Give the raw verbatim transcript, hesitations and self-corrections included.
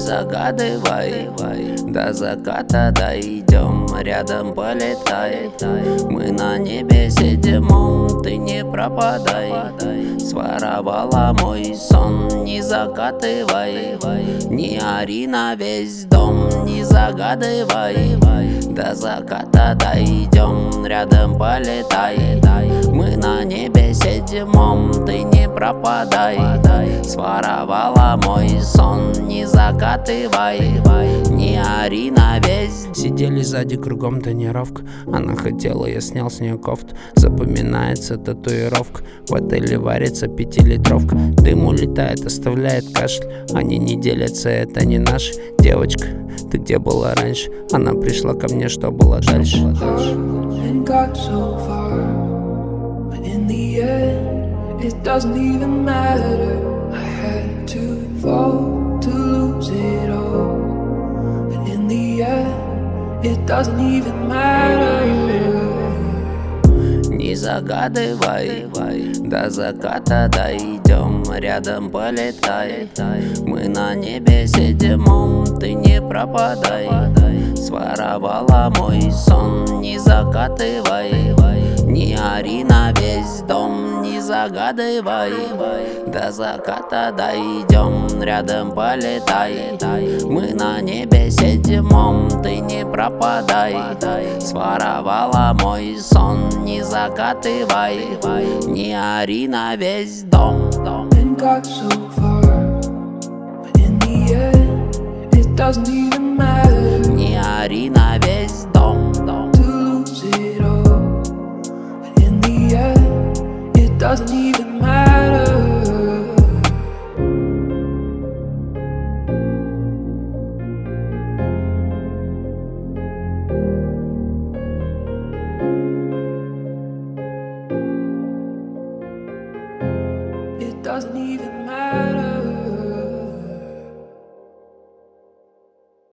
загадывай, до заката дойдем, рядом полетай. Мы на небе седьмом, ты не пропадай. Своровала мой сон, не закатывай, не ори на весь дом, не загадывай. До заката дойдем, рядом полетай. Мы на небе седьмом, ты не пропадай. Своровала мой сон, не закатывай, не ори на весь. Сидели сзади, кругом тонировка. Она хотела, я снял с нее кофту. Запоминается татуировка. В отеле варится пятилитровка. Дым улетает, оставляет кашель. Они не делятся, это не наши. Девочка, ты где была раньше? Она пришла ко мне, что было дальше? It doesn't even matter. I had to fall to lose it all. And in the end, it doesn't even matter. Не загадывай, до заката дойдем, рядом полетай. Мы на небе седьмом, ты не пропадай. Своровала мой сон, не закатывай, не ори на весь дом, не загадывай. До заката дойдем, рядом полетай. Мы на небе седьмом, ты не пропадай. Своровала мой сон, не закатывай, не ори на весь дом. And got so far, but in the end, it doesn't even matter. Не ори на весь дом. To lose it all, but in the end, it doesn't even matter. It doesn't even